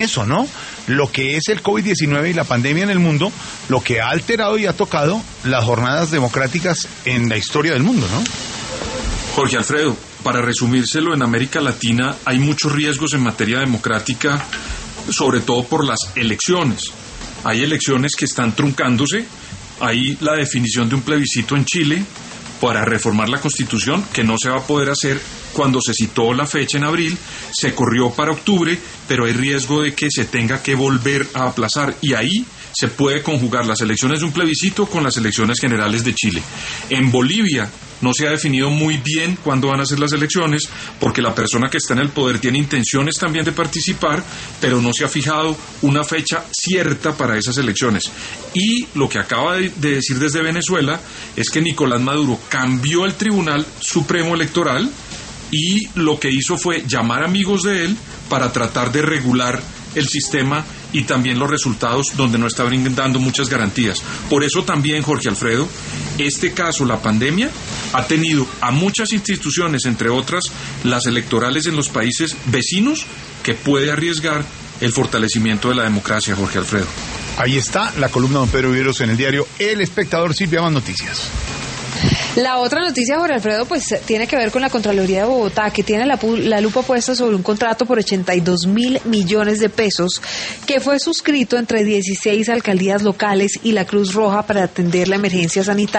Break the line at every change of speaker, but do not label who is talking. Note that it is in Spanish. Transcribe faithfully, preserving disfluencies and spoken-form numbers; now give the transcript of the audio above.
eso, ¿no? Lo que es el COVID diecinueve y la pandemia en el mundo, lo que ha alterado y ha tocado las jornadas democráticas en la historia del mundo, ¿no?
Jorge Alfredo, para resumírselo, en América Latina hay muchos riesgos en materia democrática, sobre todo por las elecciones. Hay elecciones que están truncándose, hay la definición de un plebiscito en Chile para reformar la Constitución, que no se va a poder hacer cuando se citó la fecha en abril, se corrió para octubre, pero hay riesgo de que se tenga que volver a aplazar, y ahí se puede conjugar las elecciones de un plebiscito con las elecciones generales de Chile. En Bolivia no se ha definido muy bien cuándo van a ser las elecciones, porque la persona que está en el poder tiene intenciones también de participar, pero no se ha fijado una fecha cierta para esas elecciones. Y lo que acaba de decir desde Venezuela es que Nicolás Maduro cambió el Tribunal Supremo Electoral y lo que hizo fue llamar amigos de él para tratar de regular el sistema y también los resultados donde no está brindando muchas garantías. Por eso también, Jorge Alfredo, este caso, la pandemia, ha tenido a muchas instituciones, entre otras las electorales en los países vecinos, que puede arriesgar el fortalecimiento de la democracia, Jorge Alfredo.
Ahí está la columna de don Pedro Viveros en el diario El Espectador. Silvia, más noticias.
La otra noticia, Jorge Alfredo, pues tiene que ver con la Contraloría de Bogotá, que tiene la, la lupa puesta sobre un contrato por ochenta y dos mil millones de pesos que fue suscrito entre dieciséis alcaldías locales y la Cruz Roja para atender la emergencia sanitaria.